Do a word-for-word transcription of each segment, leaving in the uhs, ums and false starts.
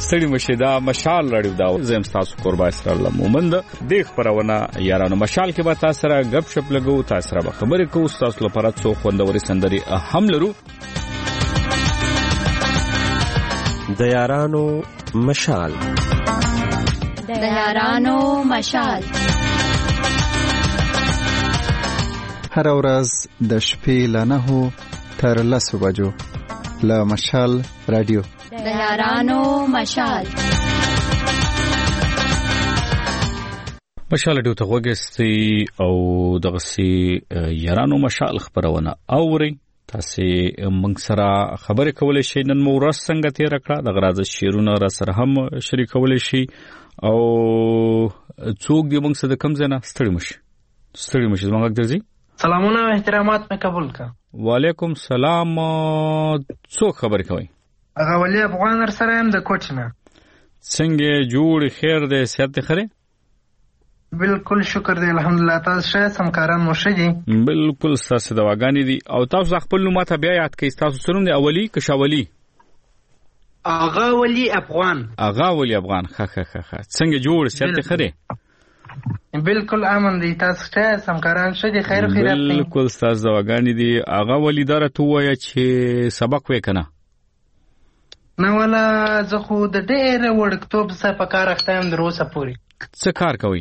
ستړي مشه دا مشال لړیو دا زم تاسو قربا اسرائیل مومند د خبرونه یارانو مشال کې به تاسو سره غب شپ لګو تاسو سره خبرې کوو تاسو لپاره څو خوندوري سندري هم لرو د یارانو مشال د یارانو مشال هر ورځ د شپې له نهو تر لسو بجو له مشال رادیو د یارانو مشال مشال ډیو ته وګستي او دغه سي یارانو مشال خبرونه اوري تاسو موږ سره خبرې کولای شئ نن مو ورځ څنګه تیر کړه د غراض شیرونه را سره هم شریکولای شئ او څوک دی موږ سره کم زنه ستړي مش ستړي مش زموږ درځي سلامونه او احترامات مې قبول کړه وعلیکم سلام څوک خبرې کوي هغه ولي افغان سره هم د کوټنه څنګه جوړ خیر دې صحت خره بالکل شکر دی الحمدلله تاسو شه سمکاران مو شدي بالکل تاسو دواګانی دي او تاسو خپل نوم ته بیا یاد کړئ تاسو سره دی اولی کشاولی اغا ولی افغان اغا ولی افغان خه خه خه څنګه جوړ صحت خره بالکل امن دي تاسو شه سمکاران شدي خیر خیرات بالکل تاسو دواګانی دي اغا ولی دره تو وای چې سبق وکنه نو ولا زه خو د ډېر وړکتوب څخه په کار اختم دروسه پوری څه کار کوي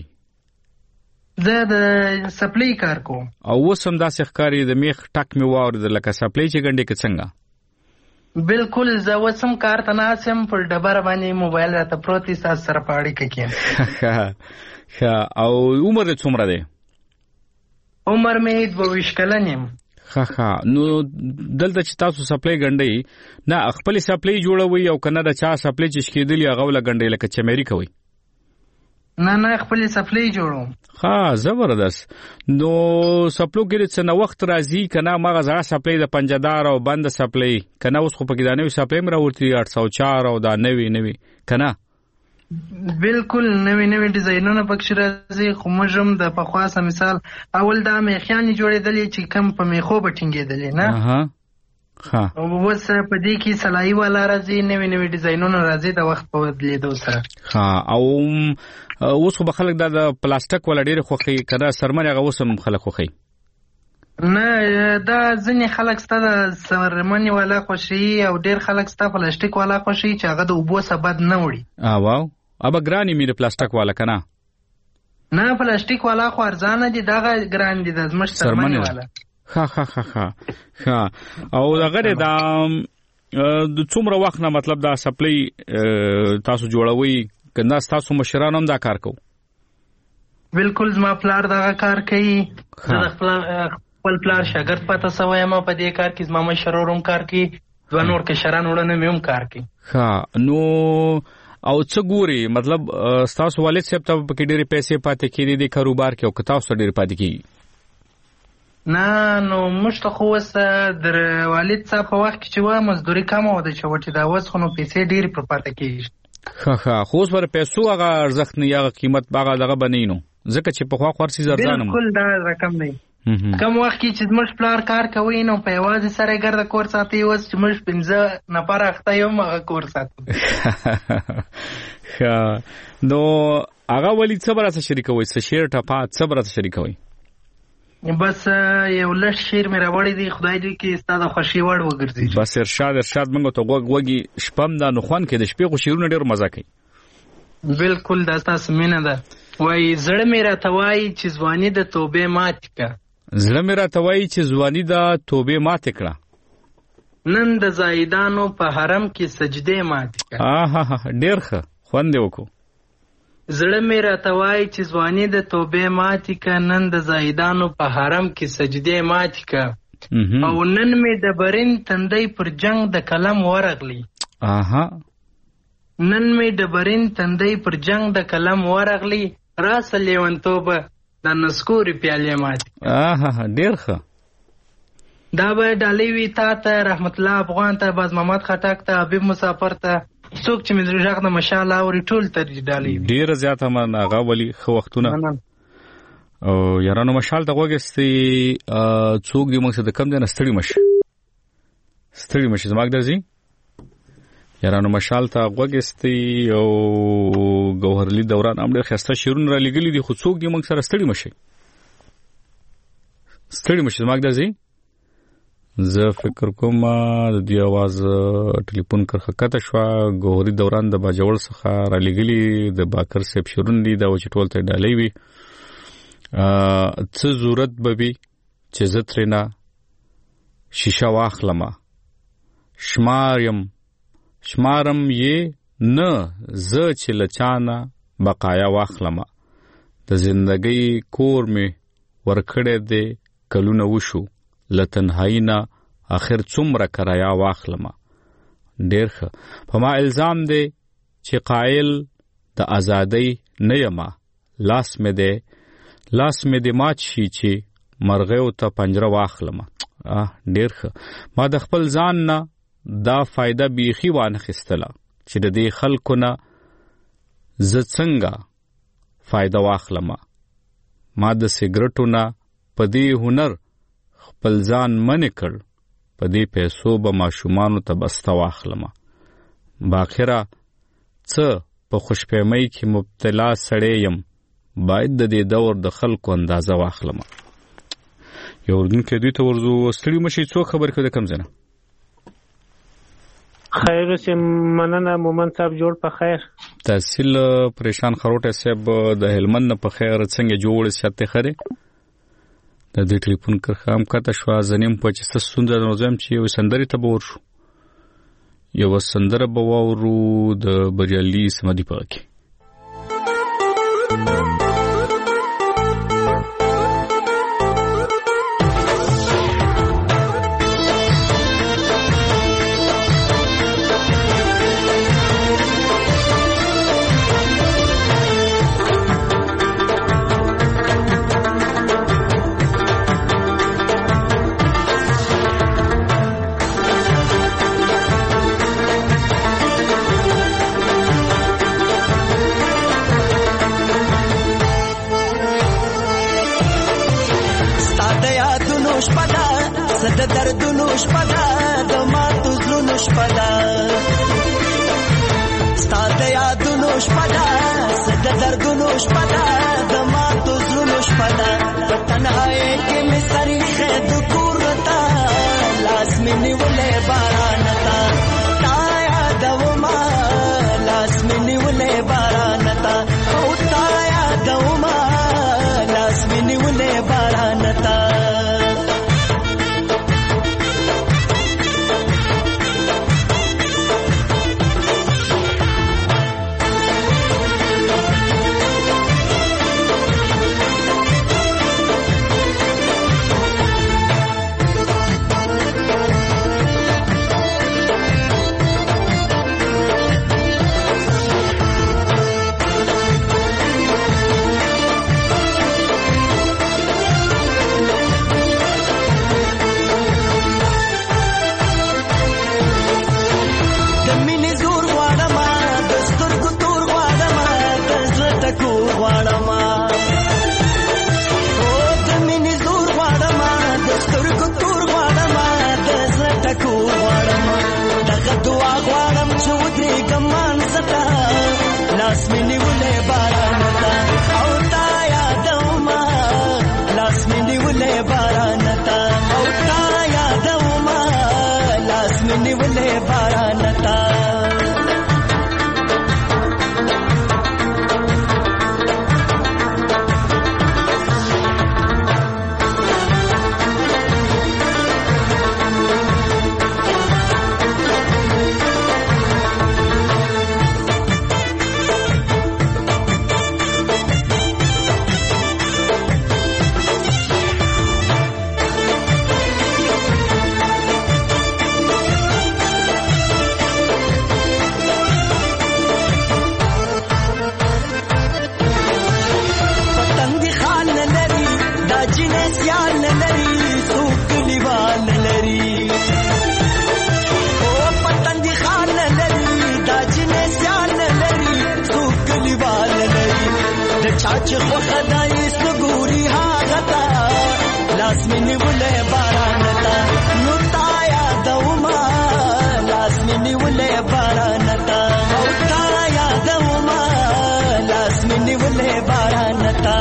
زه د سپلای کار کوم او وسم داسې ښکاری د میخ ټک می واورد لکه سپلای چې ګنډې کې څنګه بالکل زه وسم کار ته ناسم پر ډبر باندې موبایل راته پروت دی تاسو سره پاړی کې ښه او عمر دې څومره دی عمر مې دوه ویشت کلن یم ها ها نو دلته چې تاسو سپلای ګنډي نه خپل سپلای جوړوي او کنه د چا سپلای چې شکېدلی هغه ول ګنډي لکه چمېری کوي نه نه خپل سپلای جوړوم ها زبردست نو سپلو کې څه نو وخت راځي کنه ماغه زړه سپلای د پنجدار او بند سپلای کنه اوس خو پکې دا نوې سپلای مر ورتي اټ سو چار او دا نوې نوې کنه بالکل نوې نوې ډیزاینونه پکې راځي خو موږ هم د پخواسه مثال اول دا میخیانې جوړېدلې چې کم په میخو بټینګېدلې نه اها ها او وس په دې کې سلای والا راځي نوې نوې ډیزاینونه راځي د وخت په بدلیدو سره ها او اوس خو خلک دا د پلاستیک ول ډېر خوخي کړه سرمنه هغه وسم خلک خوخي نه دا ځنې خلک ستاسو سرمنه والا خوشي او ډېر خلک ستاسو پلاستیک والا خوشي چې هغه د اوبو سبد نه وړي اه واو ابا ګرانی مې پلاستیک والا کنه نه پلاستیک والا خو ارزانه دي دا ګران دي د زمش سرمنه والا ها ها ها ها ها او دا غره دا د څومره وخت نه مطلب دا سپلای تاسو جوړوي کنه تاسو مشران هم دا کار کوي بالکل زما پلار دا کار کوي د خپل پلار شاګرد پته سوې ما په دې کار کې زما مشرورم کار کوي دوه نور کې شران وړنه مې هم کار کوي ها نو او څه ګوري مطلب تاسو والد صاحب ته په کې ډېرې پیسې پاتې کړي دي کاروبار کې او که تاسو ډېر پاتې کیږي نه نو مشته خو وس در والد صاحب په وخت کې چې و مزدوري کم و د چوټي دا وس خو نو پیسې ډېر پر پاتې کیږي ها ها خو اوس ور پیسو هغه ارزښت نه هغه قیمت باغه دغه بنینو ځکه چې په خوا خورسي زرزانم بالکل دا رقم دی کم وخت کې چې مش پلار کار کوي نو په یوازې سره ګرځه کور ساتي اوس چې مش پنځه نفر اخته یو هغه کور ساتي نو هغه ولې صبر سره شریکوي څه شیر ټپا صبر سره شریکوي بس یو لږ شیر مې راوړی دی خدای دې کې ستاسو خوشي وړ وګرځي بس ارشاد ارشاد موږ ته وګ وګي شپم دا نخوان کې د شپې خو شیرونه ډېر مزه کوي بالکل دا تاسو مینه ده وای زړه مې راته وای چې ځواني د توبې مات کا زړه مې راته وای چې ځواني د توبې مات کړه نن د زایدانو په حرم کې سجده مات کا آها ډېر ښه خوند وکړو زړه مې راته وای چې ځواني د توبې ماتې که نن د زایدانو په حرم کې سجدې ماتې که او نن مې د برین تندی پر جنگ د قلم ورغلی آها نن مې د برین تندی پر جنگ د قلم ورغلی راسه لیونتوبه د نسکوري پیالې ماتې آها ډېر ښه دا به ډالۍ وي تا ته رحمت الله افغان ته باز محمد خټک ته حبیب مسافر ته څوک چې مې زړه غږ نه ماشاءالله اوري ټول ته ډالۍ ډېره زیاته من هغه ولي ښه وختونه او یارانو مشال ته وګستي څوک دې موږ څه د کم دی نه ستړي مشه ستړي مشه زما درځي یارانو مشال ته غوګستی او ګوهرلی دوران هم ډېر خسته شیرون را لګلی دي خو څوک دې موږ سره ستړي مشي ستړي مشي زما درځي زه فکر کوم د دې आवाज ټلیفون کرخه کته شو ګوهري دوران د باجوړ څخه را لګلی د باکر سیب شیرون دي دا چې ټول ته ډالۍ وي څه ضرورت به وي چې زه ترېنه شیشه واخلم شمارم شمارم یې نه زه چې لچانه بقایا واخلم د زندګۍ کور می ورکړې دې کلونه وشو لتنهایی نه آخر څومره کرایا واخلم ډېر ښه په ما الزام دی چې قائل د ازادۍ نه یما لاس مې دی لاس مې دی مات شي چې مرغیو ته پنجره واخلم اه ډېر ښه ما د خپل ځان نه دا فائدہ بیخي وانخستله چې د دې خلکو نه زه څنګه فائدہ واخلم ما د سیګریټو نه په دې هنر خپل ځان منې کړ په دې پیسو به ماشومانو ته بسته واخلم باخره څه په خوشفهمۍ کې مبتلا سړی یم باید د دې دور د خلکو اندازه واخلم یو اردونکی دوی ته ورځو ستړي مشي څو خبر کړه کم ځنه خیر اوسې مننه مومن صاحب جوړ په خیر تحصیل پریشان خروټه صاحب د هلمند په خیر څنګه جوړ سیاته خره د دې ټلیفون کرخه هم کته شو ځنیم په چې ستوند نوزم چې یو سندري ته ور شو یو سندره به وورو د بریالي سمدي پاکي چې خو خدای سګوري هغه تا لاس مې نیولې باران تا نو تا یادوما لاس مې نیولې باران نتا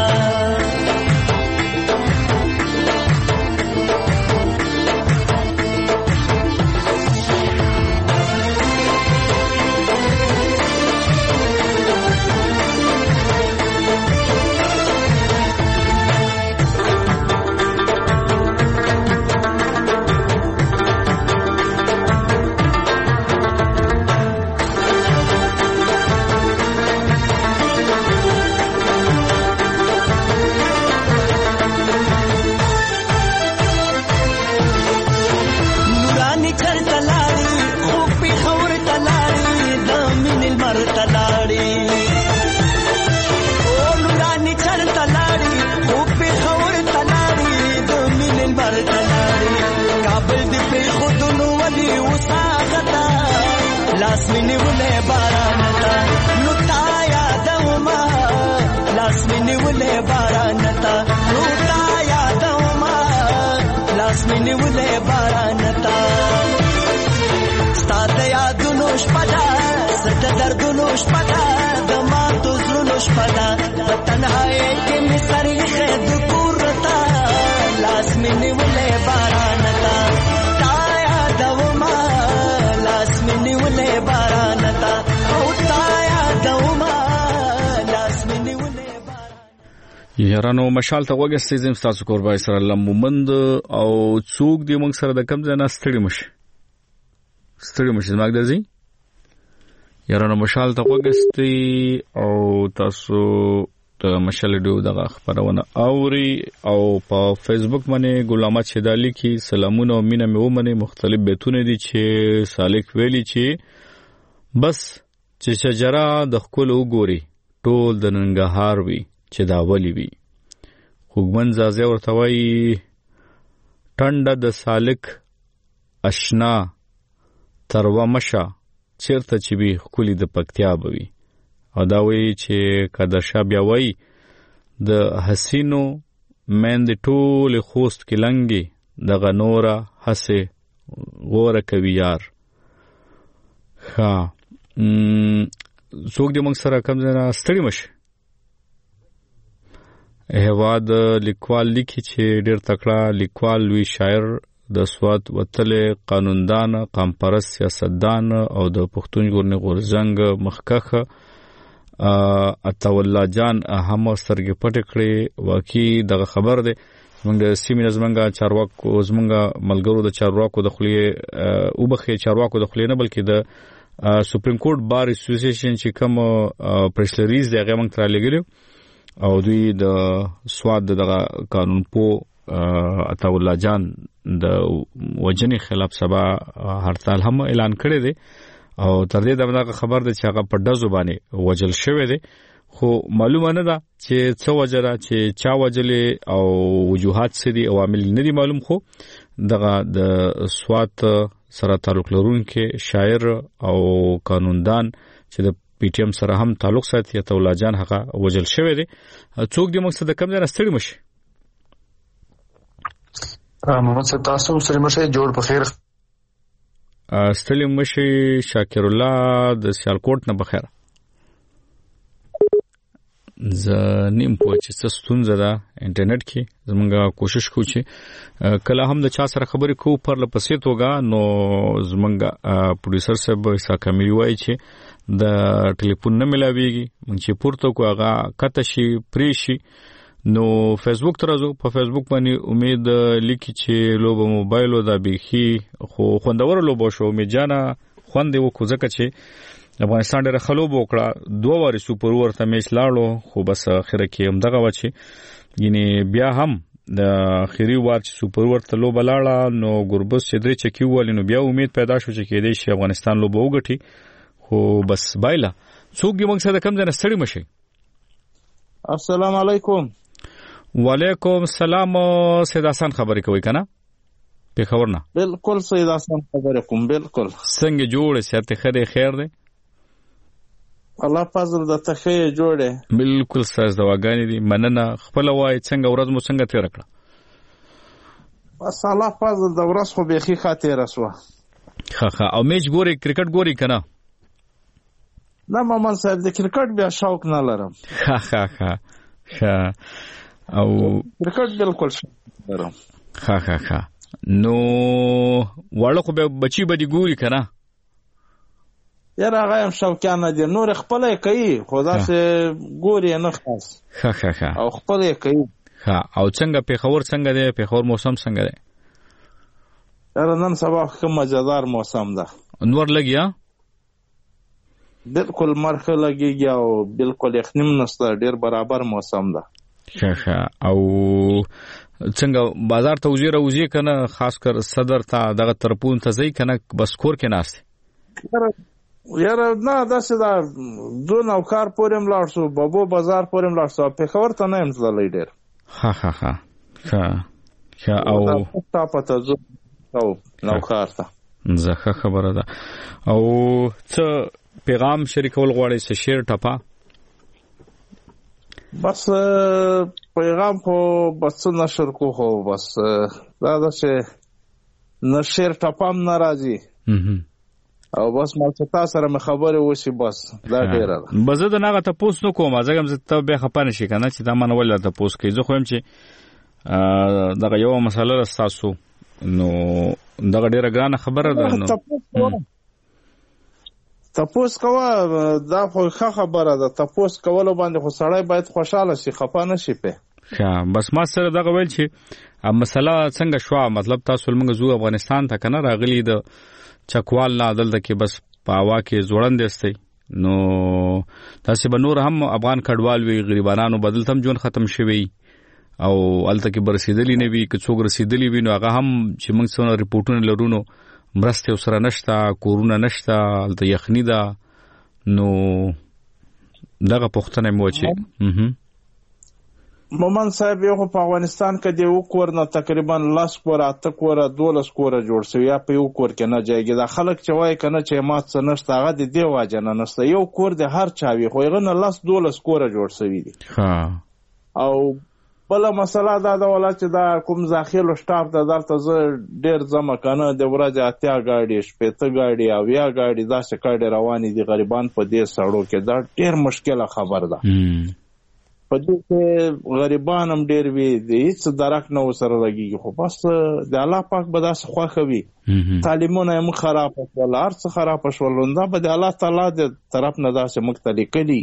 لاس مینی ولې بارانتا نو تا یادوما لاس مینی ولې بارانتا نو تا یادوما لاس مینی ولې بارانتا ستاد یادونو شپدا ست دردونو شپدا د ما تو زړونو شپدا تنهایی کې می سر خد کورتا لاس مینی ولې بارانتا تا یادوما لاس مینی ولې بارانتا او تا یادوما لاس مینی ولې بارانتا یارانو مشال ته وګورئ زم تاسو قربای سره لمومند او څوک دی موږ سره د کم ځای نه ستړي مشه ستړي مشه زماګ درځي یارانو مشال ته وګورئ او تاسو د مشال ډیو دغه خبرونه اوري او په فیسبوک باندې ګلام شیدالی کی سلامونه او مینه مې ومنه مختلف بیتونه دي چې سالک ویلي چې بس چې شجره د خپل وګوري ټول د ننګهار وي چې دا ولی وي خوګمن زازه ورته وایي ټنډه د سالک اشنا تروا مشه چیرته چې وي خولي د پکتیا بوي او دا وایي چې کده شب یا وایي د حسینو مند ټول خوست کلنګي دغه نوره حسه غوره کوي یار ها څوک دې موږ سره کم نه ستړي مشه هواد لیکوال لیکي چې ډېر تکړه لیکوال لوی شاعر د سواد وتل قانوندان قامپرست سیاستدان او د پښتون ژغورنې غورځنګ مخکخ عطاالله جان هم سترګې پټ کړې واقعي دغه خبر ده موږ د سیمې زمنګا چارواکو زمنګا ملګرو د چارواکو د خلیه او بخې چارواکو د خلیه نه بلکې د سپریم کورټ بار اسوسییشن چې کوم پریس ریلیز دی هغه موږ تر لګیلو او دوی د سواد دغه قانون په عطاالله جان د وجنې خلاف سبا هړتال هم اعلان کړی دی او تر دې دغه خبر ده چې هغه په دزو باندې وجل شوی دی خو معلومه نه ده چې څه وجره چې چا وجلې او وجوهات څه دي عوامل نه دي معلوم خو دغه د سواد سره تعلق لرونکي شاعر او قانوندان چې د پی ټی ایم سره هم تعلق ساتي عطاالله جان هغه وجل شوی دی څوک دې مقصد کم نه ستړي مشه محمد صاحب تاسو سره مشه جوړ په خیر ستړي مشه شاکر الله د سیالکوټ نه بخیر ز نیم په چې څه ستونزه ده انټرنیټ کې زمونږه کوشش کوو چې کله هم د چا سره خبرې کوو پر لپسې توګه نو زمونږه پروډوسر صاحب ایسا کامل وایي چې د ټلیفون نه ملاويږي مونږ چې پورته کو هغه کته شي پریشي نو فیسبوک ترازو په فیسبوک باندې امید لیکي چې لوبه موبایل او د بيخي خو خوندور لوبه شو امید جانا خوند وکړه ځکه چې افغانستان ډېر خلوب وکړه دوه واره سوپر ورته میچ لاړو خو بس اخره کې هم دغه وچی یعنی بیا هم د اخیری وار چې سوپر ورته لوبه لاړه نو ګوربس چې درې چکی ول نو بیا امید پیدا شو چې کېدې شي افغانستان لوبه وګټي خو بس بایلا څوک دې موږ سره کم ځنه ستړي مشي السلام علیکم وعلیکم السلام سید حسن خبرې کوي کنه په خبر نه بالکل سید حسن خبرې کوم بالکل څنګه جوړه سیاته خیر خیر ده الله فضل د تخې جوړه بالکل ساز دواګانی دي مننه خپل وای څنګه ورځ مو څنګه تیر کړه بس الله فضل د ورځ خو به خي خاطر رسوا خا خا او میچ ګوري کرکټ ګوري کنه نه مامان صاحب د کرکټ بیا شوق نه لرم خا خا خا ښه او کرکټ بالکل شم ښه ښه ښه نو واړه خو به بچي به دي ګوري که نه؟ یاره هغه هم شوقیان نه دي، نور خپله یې کوي خو داسې ګوري یې نه خاص. ښه ښه ښه او خپله یې کوي. ښه او څنګه پېښور څنګه دی؟ پېښور موسم څنګه دی؟ یاره نن سبا ښه مزهدار موسم ده. نور لګي ها؟ بالکل لمر ښه لګېږي او بالکل یخني هم نشته، ډېر برابر موسم ده. ښه ښه او څنګه بازار ته وزې راوځې که نه؟ خاص کر صدر ته دغه طرفونو ته ځئ که نه بس کور کې ناست یې؟ یاره نه داسې ده، ځو نوکار پورې هم لاړ شو، بابو بازار پورې هم لاړ شو، پېښور ته نه یم تللی ډېر. ښه ښه ښه ښه ښه او ټاپه ته ځو او نوکار ته. زه ښه خبره ده. او څه پیغام شریکول غواړئ؟ څه شعر ټپه؟ بس پیغام خو بس څه نشر کو خو بس دا ده چې نه شعر ټپه هم نه راځي او بس مالچتا سره مې خبرې وشي بس دا ډېره ده. به زه د هغه تپوس نه کوم، ځکه هم زه ته بیا خفه نه شي که نه چې دا ما نه ولې تپوس کوي. زه خو یم چې دغه یوه مسله ده ستاسو نو دغه ډېره ګرانه خبره ده. نو تپوس کوه دا خو ښه خبره ده، تپوس کولو باندې خو سړی باید خوشحاله شي، خفه نه شي پې. ښه بس ما سره دغه ویل چې مسله څنګه شوه، مطلب تاسو لمونږ ځو افغانستان ته که نه راغلي د چکوال نه دلته کې بس په هوا کې ځوړند یاستئ، نو تاسې به نور هم افغان کډوال وي، غریبانانو به دلته هم ژوند ختم شوی او هلته کې به رسېدلي نه وي، که څوک رسېدلي وي نو هغه هم چې موږ څونه ریپورټونه لرو نو مرستې ورسره نشته، کورونه نشته، هلته یخني ده. نو دغه پوښتنه مې وچې مومن صاحب یو خو په افغانستان کې د یو کور نه تقریبا لس کوره اته کوره دولس کوره جوړ شوي، یا په یو کور کې نه جایږي. دا خلک چې وایي که نه چې مات څه نشته هغه د دې وجه نه نشته، یو کور د هر چا وي خو هغه نه لس دولس کوره جوړ شوي دي. او بله مسله دا ده ولا چې دا کوم داخلو شټاف ده دلته زه ډېر ځمه که نه د ورځې اتیا ګاډي شپېته ګاډي اویا ګاډي داسې ګاډي روانې دي غریبان په دې سړو کې. دا ډېر مشکله خبر ده. په دې کې غریبان هم ډېر وي، د هېڅ درک نه ورسره لګېږي، خو بس د الله پاک به داسې خوښه وي. تعلیمونه یې موږ خرابه شول، هر څه خرابه شول، دا به د الله تعالی د طرف نه داسې موږ ته لیکلي.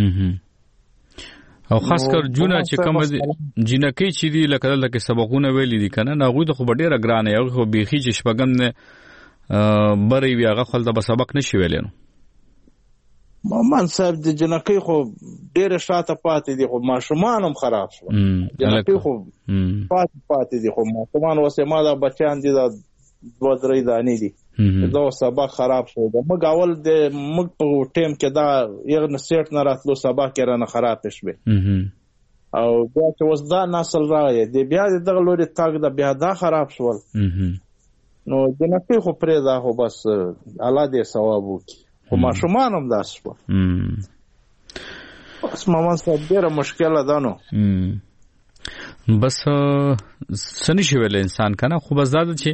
او خاص کر جونه چې کوم جنکۍ چې دي لکه دلته کې سبقونه ویلي دي که نه، هغوی ته خو به ډېره ګرانه وي، هغوی خو بیخي چې شپږم نه بری وي هغه خو هلته به سبق نه شي ویلی. نو مومن صاحب د جنکۍ خو ډېره شاته پاتې دي، خو ماشومان هم خراب شول. جنکۍ خو پاتې پاتې دي، خو ماشومان اوس ما دا بچیان دي دا دوه درې دانې دي، دا سبق خراب شو. د موږ اول د موږ په ټیم کې دا یو نه سیټ نه راتلو سبق یې رانه خراب شوې، او بیا چې اوس دا نسل راغی د بیا د دغه لوري تګ د بیا دا خراب شول. نو جنکۍ خو پرېږده، خو بس الله دې ثواب وکړي، خو ماشومان هم داسې شول. بس مومن صاحب ډېره مشکله ده. نو بس څه نشي ویلی انسان که نه، خو بس دا ده چې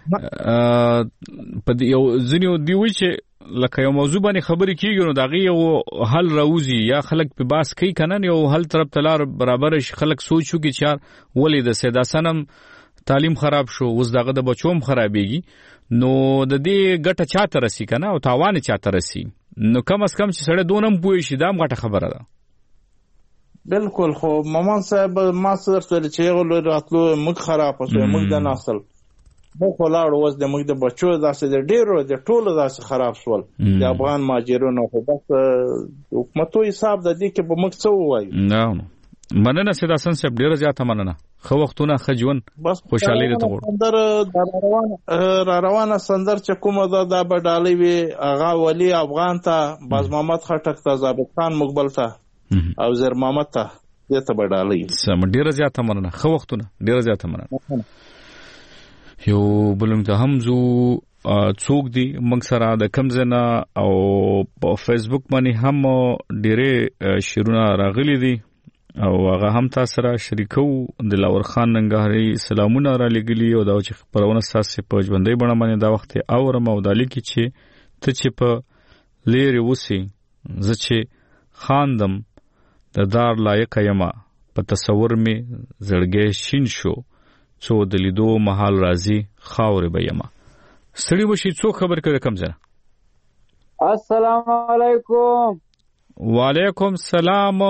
په یو ځینې دی وایي چې لکه یو موضوع باندې خبرې کېږي نو د هغې یو حل راوځي، یا خلک پې بحث کوي که نه، یو حل طرف ته لار برابره شي، خلک سوچ وکړي چې یار ولې د سید حسن هم تعلیم خراب شو، اوس دغه د بچو هم خرابېږي، نو د دې ګټه چا ته رسي که نه، او تاوان یې چا ته رسي. نو کم از کم چې سړی دونه هم پوه شي دا هم غټه خبره ده. بالکل. خو مومن صاحب ما څه درته ویل چې هغه لوري راتلو موږ خرابه شوی، موږ د نسل موږ خو لاړو، اوس د موږ د بچو داسې د ډېرو د ټولو داسې خراب شول د افغان مهاجرونو. خو بس حکومتو حساب د دې کې به موږ څه ووایو. نه مننه سید حسن صاحب، ډېره زیاته مننه. ښه وختونه، ښه ژوند، خوشحالي درته غواړم. را روانه سندر چې کومه ده دا به ډالۍ وي هغه ولي افغان ته، باز محمد خټک ته، ضابط خان مقبل ته او زیر محمد ته، دې ته به ډالۍ. سم، ډېره زیاته مننه. ښه وختونه، ډېره زیاته مننه. یو بلنګ ته هم زو څوک دی موږ سره د کم ځای نه، او په فیسبوک باندې هم ډېرې شعرونه راغلي دي او هغه هم تاسو سره شریکو. دلاور خان ننګرهاري سلامونه را لګلي او دا چې خبرونه تاسو په ژوندۍ بڼه باندې دا وخت اورم او د لیکي چې ته چې په لری وسی زه چې خاندم د دار لایق یما په تصور می زړګی شین شو څو د لیدو محال راځي خاورې به یمه ستړي وشي څو خبر کړه کم ځنه السلام علیکم وعلیکم سلام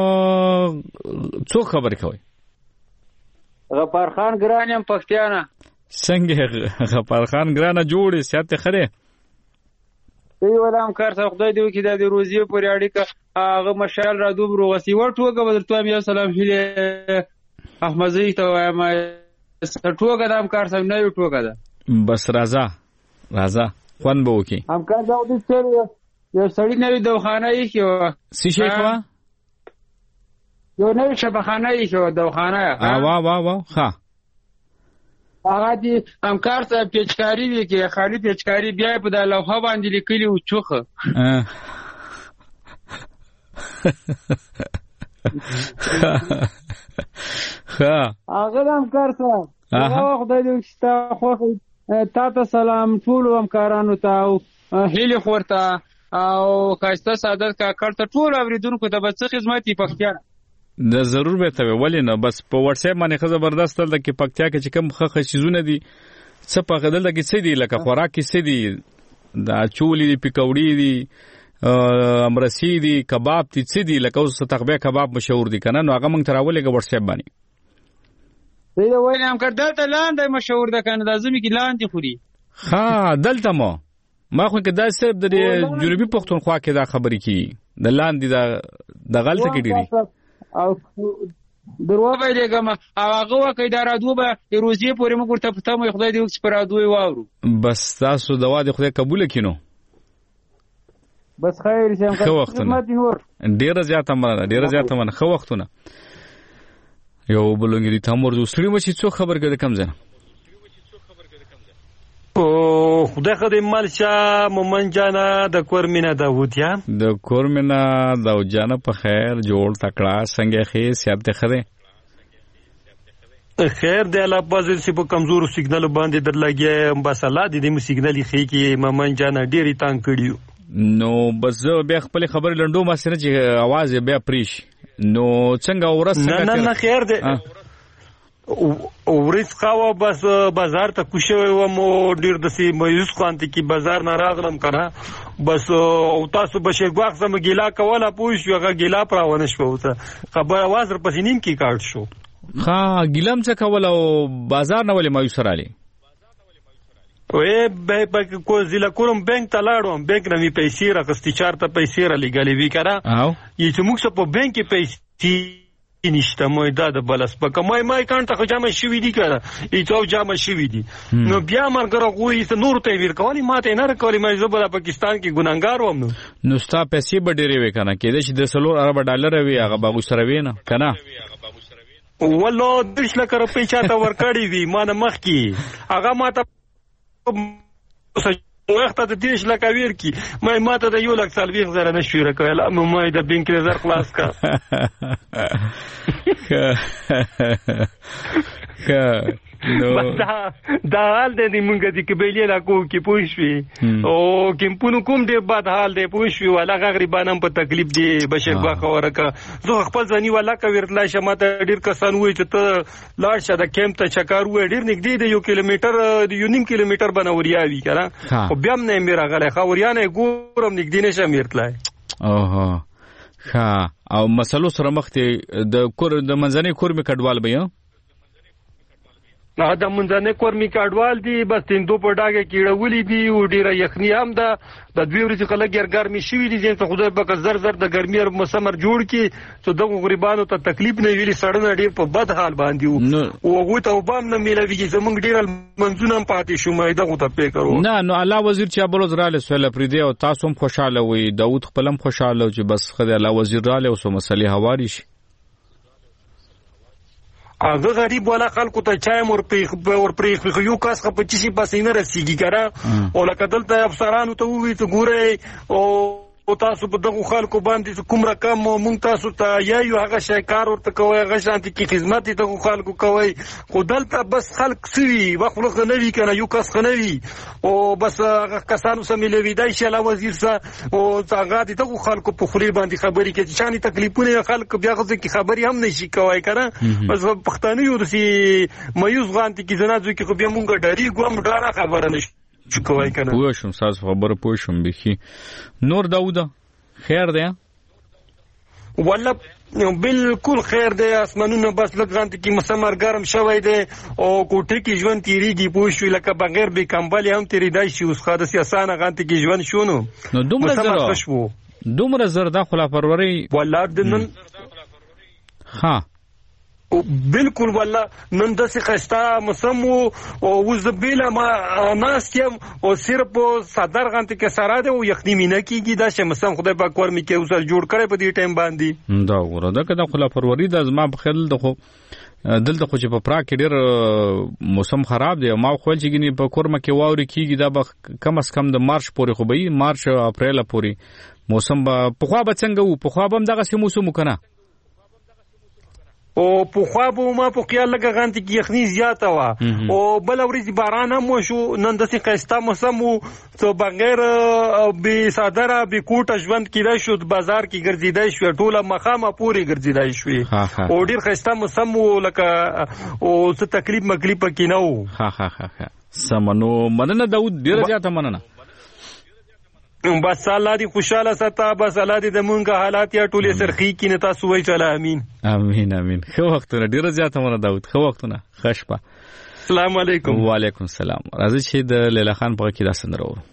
څو خبر کوي غفار خان ګرانم پښتیانه څنګه غفار خان ګرانه جوړې سیاته خره دی ولام کار څه خدای دی وکي د روزي پورې اړیکه هغه مشال را دوبرو وسی ورټوګه بدلته یو سلام هله احمد زی ته وایم ټوګه دام کار سم نه یو ټوګه ده بس راځه راځه فن به وکي هم کار دا د چر یو سړی نوې دوخانه یې کیو سی شي خوا یو نوې شبخانه یې کیو دوخانه وا وا وا وا ها هغه دي همکار ته پیچکاری وی کې خالي پیچکاری بیا په د لوحه باندې لیکلی او چوخه ها هغه همکار ته هغه خدای دې ستا خو تا ته سلام ټول همکارانو ته او هیله خورته او کاشته سعادت کا کړه ټول اوریدونکو ته به څه خدمتي پختیا دا ضرور به ته ولې نه بس په واتس اپ باندې خو زبردست تل د کې پکتیا کې چې کم خخ شیزونه دي څه په غدل د کې څه دي لکه خوراک کې څه دي دا چولې دي پکوړې دي امرسي دي کباب دي څه دي لکه اوس تقبه کباب مشهور دي کنه نو هغه مونږ ته راولېږه واتس اپ باندې دا وایي هم کړه دلته لاندې مشهور ده کنه د زمي کې لاندې خوري ها دلته مو ما خو کې دا صرف د جنوبي پښتونخوا کې دا خبرې کی د لاندې دا د غلطه کې دي او درو به لګم هغه وکي دا رادو به روزي پورې موږ ورته پته مې خدای دې وکړي پر رادو واورو بس تاسو دوا دې خدای قبول کینو بس خیر شه خدمت نور ډیره زیاته مننه ډیره زیاته مننه خو وختونه یو بلونګری تامور دوسری مچې څو خبر کړه کم ځنه او خدای خدای مالشا مومن جانا د کورمینا داوودیا د کورمینا داوجانا په خیر جوړ تکړه څنګه خې سیادت خره خیر دی الله پازل سی په کمزور سیګنال باندې درلګي بس الله دې دې سیګنال خې کې مومن جانا ډېری تانګ کړیو نو بس بیا خپل خبر لندو ما سره چې आवाज بیا پریش نو څنګه ورس څنګه نه نه خیر دی ورځ خاوه بس بازار ته کوشوي و مو ډیر د سي مېوس خوانت کی بازار نه راغلم کنه بس او تاسو بشیر غواخ سم ګیلا کوله پوښ یوغه ګیلا پراونه شو ته خبر आवाज پر پسینین کی کارت شو ها ګیلم څه کوله او بازار نه ولې مېوس رالی وې به په کو ضلع کوم بانک ته لاړم بانک نه می پیسې راکستي چارته پیسې را لګلې وی کړه او چې موږ څه په بانک کې پیسې نشته مې دا د بلس په کمای مای کانټه خو جامه شوې دي کړه ایتو جامه شوې دي نو بیا مرګره غوي څه نور ته ویر کولی ماته نه کولی مې زبر پاکستان کې ګناګار وم نو نو ستا پیسې به ډېرې وکنه کېده چې د سلور ارب ډالر وي هغه باغ سره وینه کنه والله دش لکه روپې چاته ورکړې وي ما نه مخ کې هغه ماته وخت ته دیش لکه ویر کی مې ماته د یو لک سالويغ زره نشو راکول اما مې د بانک نظر خلاص کا کا نو دا دا حال دې مونږ دې قبيله لا کو کې پوښوي او کوم پونو کوم دې بد حال دې پوښوي ولا غریبانم په تکلیف دې بشیر باخه ورکه زه خپل ځنی ولا کا ورتلا شماته ډیر کسان وای چې ته لاړ شه د کیمپ ته چکر وای ډیر نږدې دی یو کیلومتر دی یو نیم کیلومتر بنوریا وی کنه خو بیا نه میرا غله خوريانه ګورم نږدې نشه میرتلای اوه ها او مسلو سره مخ ته د کور د منځنۍ کور می کډوال به دا منځنۍ کور می کډوال دي بس تیندو په ډاګه کېړولې دي او ډیره یخنی هم ده د دوی ورځې خلک ګرګرمي شوي دي چې خدای په زر زر د ګرمي مسمر جوړ کی چې دغه غریبانو ته تکلیف نه ویلي سړنه ډیر په بد حال باندې او هغه ته وبام نه ملوي چې زمونږ ډیر منځونه پاتې شو مې دغه ته پې کړو نه نو الله وزیر چې ابروز رااله سوال پریدي او تاسو هم خوشاله وي داوود خپلم خوشاله چې بس خدای الله وزیر رااله او سو مسلې هواري شي هغه غریب ولا خلکو ته چای مور په ور پرې خو یو کاس په چی پاسې نه رسیږي ګره او لکه دلته افسرانو ته وی ته ګوره او او تاسو په دغه خلکو باندې کوم رقم مونږ تاسو ته یا یو هغه شی کار ورته کوي هغه شانتي کې خدمت دغه خلکو کوي خو دلته بس خلک سوي وخت نه وی کنه یو کس نه وی او بس هغه کسانو سم ملوي دای شي لا وزیر سره او څنګه دغه خلکو په خوري باندې خبري کوي چې شانتي تکلیفونه خلک بیا غوږ کې خبري هم نشي کوي کنه بس پښتانه یو دسي مایوس غانتي کې زنازو کې خو بیا مونږ ډاری ګوم ډاره خبره نشي کوي کنه پوه شم تاسو خبره پوه شم بخي نور داوود خیر دی والله بالکل خیر دی اسمنونه بس لګانت کی مسمر ګرم شوی دی او کوټه کې ژوند تیریږي پوه شو لکه بغیر به کمبل هم تیری دی شي اوس خاصه سیاسانه غانت کی ژوند شونو نو دومره زره دومره زره د خلا پروری والله دنن ها بالکل والله نن د څه خستا موسم او وزبیله ما ناستم او صرف صدر غنت کې سره ده او یخنی مینه کیږي دا چې موسم خدای پاک ور می کې اوسه جوړ کړي په دې ټیم باندې دا وره دا کله خلا فروری د ما په خیال د خو دلته خو چې په پرا کې ډېر موسم خراب دی ما خو چې ګني په کورمه کې واوري کیږي دا به کم از کم د مارچ پورې خو به مارچ اپریل پورې موسم په خوا به څنګه وو په خوا به دغه سه موسم کنه او په خوا به ما په خیال لګه غانتي کې یخني زیاته وا او بل ورځ باران هم شو نن د څه قسطه موسم تو بغیر به صدره به کوټه ژوند کیدای شو بازار کې ګرځیدای شو ټوله مخامه پوری ګرځیدای شو او ډیر قسطه موسم لکه او څه تکلیف مکلیف کې نه وو ها ها ها سمنو مننه داود ډیر زیاته مننه بس الله دې خوشاله ستا بس الله دې د مونږه حالات یا ټوله سرخی کې نه تاسو وای چلا امين امين امين خو وختونه ډیر زیاته مونږ داود خو وختونه خشپه السلام علیکم وعلیکم السلام راځي چې د لیلا خان په کې دا سندره ورو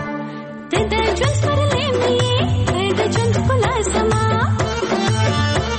Just for a name, the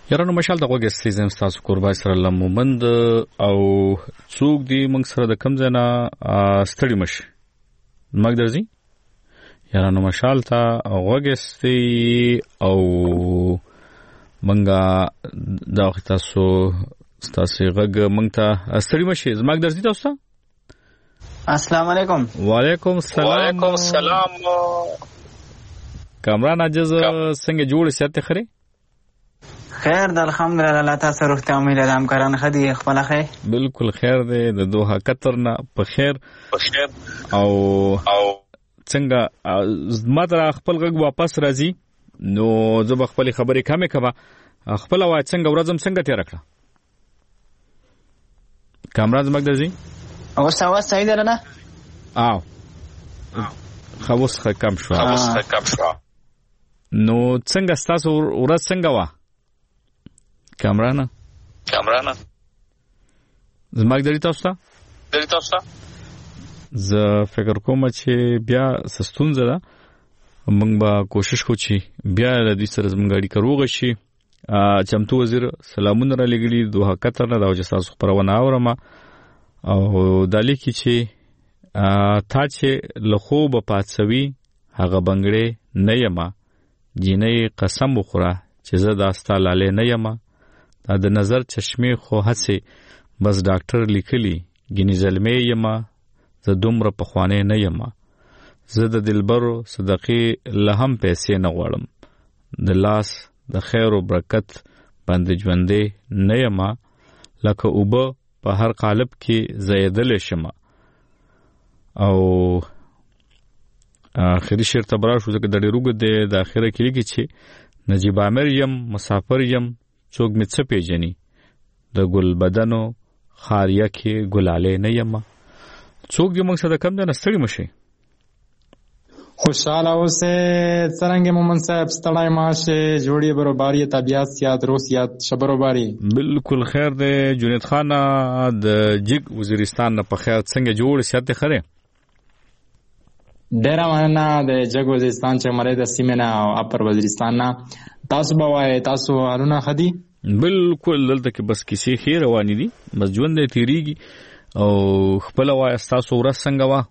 یارانو مشال د غوږ سیزم تاسو قربای سره لمومند او څوک دی موږ سره د کم ځای نه ستړي مشي مګ درځي یارانو مشال ته غوږ سي او منګه دا وخت تاسو تاسو غږ موږ ته ستړي مشي زمګ درځي تاسو السلام علیکم وعلیکم السلام وعلیکم السلام کامران عجز څنګه جوړ سیاته خره خیر د الحمدلله الله تاسو روغتیا امید لرم کاران خدي خپل خیر بالکل خیر دی د دوه قطر نه په خیر او او څنګه ماته خپل غږ واپس راځي نو زه خپل خبرې کمې کما خپل وای څنګه ورځم څنګه تیر کړه کامران زمګ درځي او ساوا صحیح ده نه او خواص کم شو خواص کم شو نو څنګه تاسو ورځ څنګه وا کامران کامران زمګ درې تاسو ته درې تاسو ته زه فکر کوم چې بیا سستونزه ده موږ به کوشش کوو چې بیا د دې سره زموږ اړیکه روغه شي چمتو وزیر سلامونه را لګلی دوه قطر نه دا چې تاسو خبرونه اورم او د لیکي چې تا چې له خوب پاتسوي هغه بنگړې نه یما جینې قسم وخوره چې زه دا ستالاله نه یما د نظر چشمه خو هڅه بس ډاکټر لیکلی ګینې زلمه یما زه دومره په خوانه نه یما زه د دلبرو صدقې لهم پیسې نه غواړم د لاس د خیر او برکت باندې ژوندې نه یما لکه اوبه په هر قالب کې زیدل شمه او اخري شعر تبرا شو چې د ډیروګ د اخره کې لیکي چې نجیب عامر یم مسافر یم څوک می څه پیژني د ګل بدنو خاریه کې ګلاله نه یم څوک دې موږ سره کم نه ستړي مشي خوشاله اوسه څنګه مومن صاحب ستړای ماشه جوړي برابرۍ طبيعت سیاد روسیات شبرباري بالکل خیر دی جنید خان د جګ وزیرستان نه په خیر څنګه جوړ سیاته خره ډیر مننه د جګ وزیرستان چې مړې د سیمه نه او اپر وزیرستان نه تاسو به وای تاسو هارونه خدي بالکل دلته کې بس کیسې خیر روانې دي بس ژوند دې تیریږي او خپل وای تاسو ورځ څنګه وا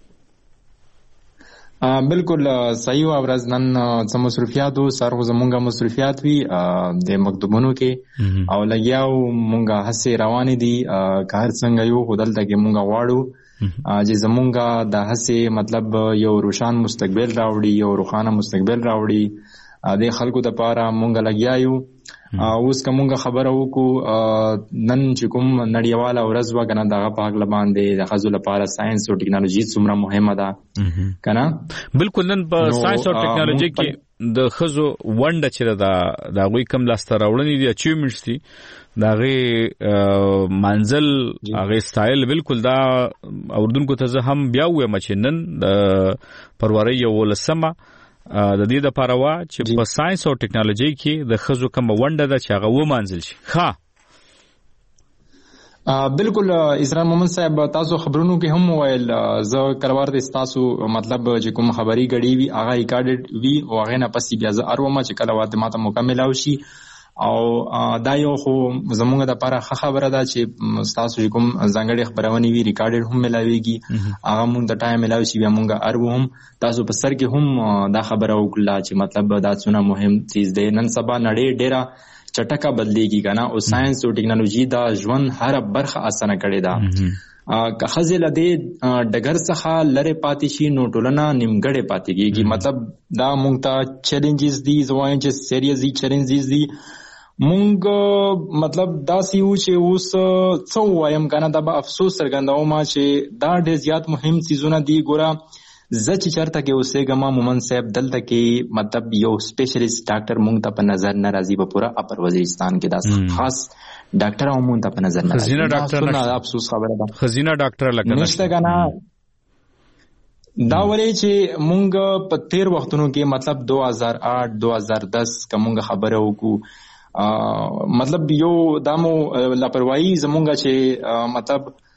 بالکل صحیح او ورځ نن څه مصرفیاتو سره زمونږه مصرفیات وی د مکتوبونو کې او لګیاو مونږه هڅه روانې دي کار څنګه یو خدل ته کې مونږه واړو چې زمونږه د هڅه مطلب یو روشان مستقبل راوړي یو روخانه مستقبل راوړي د خلکو د پاره مونږه لګیایو اوس کومه خبره وکړو نن چې کوم نړیواله ورځ وګنه دغه په حق باندې د خزو لپاره ساينس او ټکنالوژي څومره مهمه ده کنه بالکل نن په ساينس او ټکنالوژي کې د خزو ونده چې دا د غوي کم لاستر راوړنې دي اچیومنټس دي دا غي منزل هغه سټایل بالکل دا اردن کو ته هم بیا وې مچ نن د پروري یو لسمه د دې د پاروا چې په ساينس او ټکنالوژي کې د خزو کوم ونده ده چې هغه و منزل شي ها بالکل اسلام محمد صاحب تاسو خبرونو کې هم ویل زه کروار د تاسو مطلب چې کوم خبري غړي وي هغه ریکارډډ وي او هغه نه پسې بیا زه ارومه چې کله واته ماته مکمل او شي او دا یو خو زمونږ د لپاره ښه خبره ده چې تاسو کوم ځانګړي خبرونه وی ریکارډډ هم ملاويږي هغه مونږ د ټایم ملاوي شي بیا مونږ ارو هم تاسو په سر کې هم دا خبره وکړه چې مطلب دا څونه مهم چیز دی نن سبا نړۍ ډیره چټکه بدلېږي کنه او ساينس او ټکنالوژي دا ژوند هر برخه اسانه کړي دا که خزل دې ډګر څخه لره پاتې شي نو ټولنه نیمګړې پاتې کیږي مطلب دا مونږ ته چیلنجز دي زواین چې سیریسلی چیلنجز دي مونږ مطلب دا سی و چې اوس څو وایم کنه دا به افسوس څرګنداو ما چې دا ډېر زیات مهم چیزونه دي ګوره زه چې چرته کې اوسېږم مومن صاحب دلته کې مطلب یو سپیشلیست ډاکټر مونږ ته په نظر نه راځي په پورا اپر وزیرستان کې دا خاص ډاکټر هم مونږ ته په نظر نه راځي خزینه ډاکټر نه افسوس خبره ده خزینه ډاکټر لکه نشته کنه دا ولې چې مونږ په تیر وختونو کې مطلب دو هزار آٹھ دو هزار دس کومه خبره وکړو مطلب یو دامو لاپروايي زمونږه چې مطلب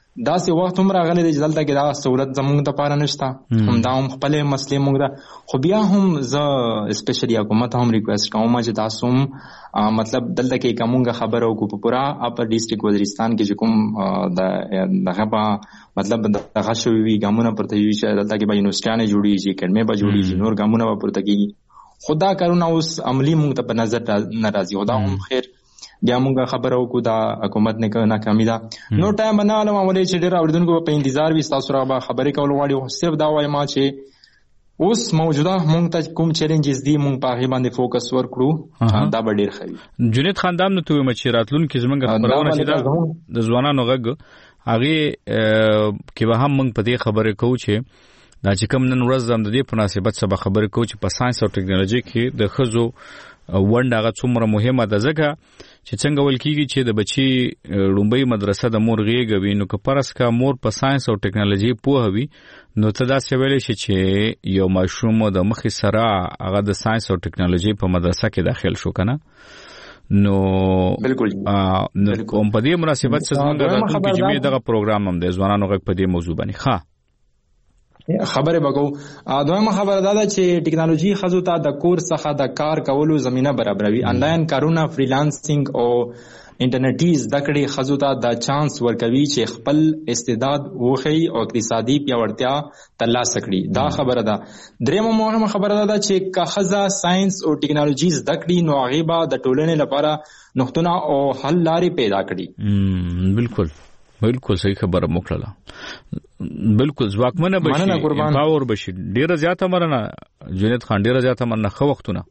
داسې وخت هم راغلی دی چې دلته کې دا سہولت زموږ دپاره نشته، همدا هم خپلې مسلې موږ ده. خو بیا هم زه سپیشلی حکومت هم ریکویسټ کوم چې تاسو هم مطلب دلته کې که موږ خبره وکړو په پوره اپر ډسټرکټ وزیرستان کې چې کوم د دغه به مطلب دغه شوي وي ګامونه پورته وي چې دلته کې به یونیورسټیانې جوړېږي، اکیډمۍ به جوړېږي، نور ګامونه به پورته کېږي. خو دا کارونه اوس عملي موږ ته په نظر نه راځي. خو دا هم خیر بیا موږ خبره وکړو دا حکومت نه ناکامي ده. نو ټایم نه علم عملی چې ډېر اورېدونکو په انتظار وي ستاسو را به خبرې کول غواړي. صرف دا وایم چې اوس موجوده موږ ته کوم چیلنجز دي موږ په هغې باندې فوکس ورکړو، دا به ډېر ښه وي. جنید خاندان نو ته وایم چې راتلونکي زموږ خبرونه چې ده د ځوانانو غږ هغې کې به هم موږ په دې خبرې کوو چې دا چې کوم نن ورځ هم د دې په مناسبت سره خبرې کوو چې په ساینس او ټکنالوژي کې د ښځو ونډه هغه څومره مهمه ده، ځکه چې څنګه ویل کېږي چې د بچي لومړۍ مدرسه د مور غېږه وي، نو که فرض که مور په ساینس او ټکنالوژي پوهه وي نو ته داسې ویلی شي چې یو ماشوم د مخې سره هغه د ساینس او ټکنالوژي په مدرسه کې داخل شو که نه. نو بالکل کوم په دې مناسبت سره زموږ راتلونکي جمعې دغه پروګرام هم دی ځوانانو غږ په دې موضوع باندې ښه خبرې به کوو. دویمه خبره دا ده چې ټکنالوژي ښځو ته د کور څخه د کار کولو زمینه برابروي. انلاین کارونه، فریلانسینګ او انټرنیټي زده کړې ښځو ته د چانس ورکوي چې خپل استعداد وښیي او اقتصادي پیاوړتیا ترلاسه کړي. دا خبره ده. درېیمه مهمه خبره دا ده چې که ښځه ساینس او ټکنالوژي زده کړي نو هغې به د ټولنې لپاره نقطونه او حل لارې پیدا کړي. بالکل بالکل صحیح خبره موکړه. بالکل ځواکمنه بشي، باور بشي. ډیره زیاته مننه جنید خان، ډیره زیاته مننه. ښه وختونه.